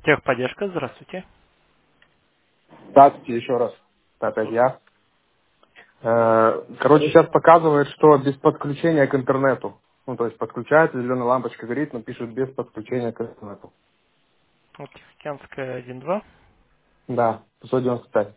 Техподдержка, здравствуйте. Здравствуйте еще раз. Это опять я. Короче, сейчас показывает, что без подключения к интернету. Ну, то есть подключается, зеленая лампочка горит, но пишет без подключения к интернету. Вот Тихоокеанская 1.2. Да, 595.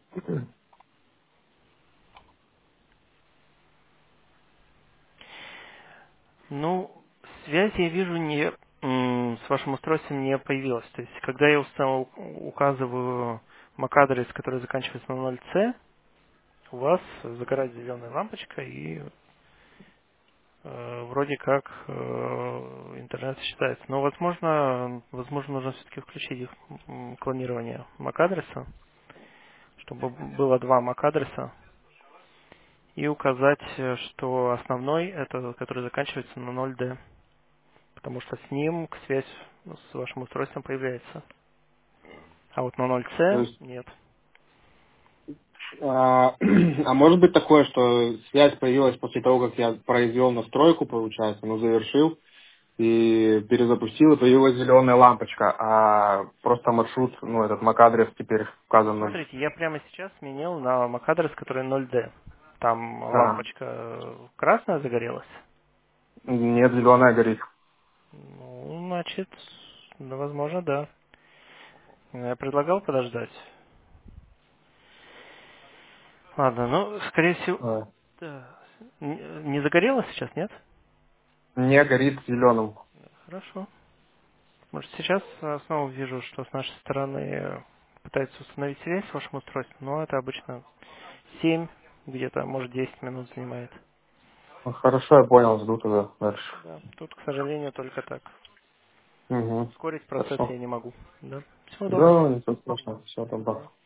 Ну, связь я вижу с вашим устройством не появилась. То есть, когда я указываю MAC-адрес, который заканчивается на 0C, у вас загорается зеленая лампочка и вроде как интернет считается. Но возможно нужно все-таки включить клонирование MAC-адреса, чтобы было два MAC-адреса, и указать, что основной это который заканчивается на 0D, потому что с ним связь с вашим устройством появляется. А вот на То 0C есть, нет. а может быть такое, что связь появилась после того, как я произвел настройку, получается, ну, завершил, и перезапустил, и появилась зеленая лампочка, а просто маршрут, ну, этот MAC-адрес теперь указан 0. Смотрите, я прямо сейчас сменил на MAC-адрес, который 0D. Там Ага. лампочка красная загорелась. Нет, зеленая горит. Ну, значит, ну, возможно, да. Я предлагал подождать. Ладно, ну, скорее всего... Да. Не загорелось сейчас, нет? Не горит зеленым. Хорошо. Может, сейчас снова вижу, что с нашей стороны пытается установить связь с вашим устройством, но это обычно 7 где-то, может, 10 минут занимает. Ну, хорошо, я понял, жду тогда дальше. Да, тут, к сожалению, только так. Угу. Ускорить процесс Хорошо. я не могу. Да. Всего доброго. Да, ничего страшного. Все, добро. Ага.